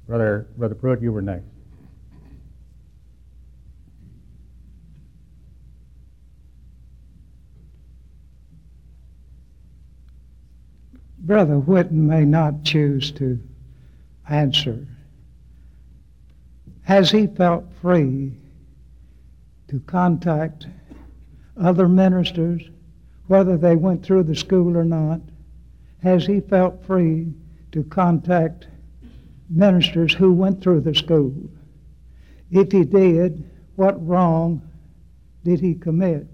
Brother Pruitt, you were next. Brother Whitten may not choose to answer. Has he felt free to contact other ministers, whether they went through the school or not? Has he felt free to contact ministers who went through the school? If he did, what wrong did he commit?